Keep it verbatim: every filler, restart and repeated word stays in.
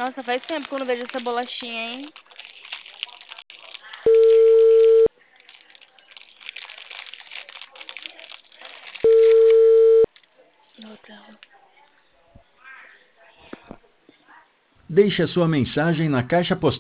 Nossa, faz tempo que eu não vejo essa bolachinha, hein? Outra. Deixe a sua mensagem na caixa postal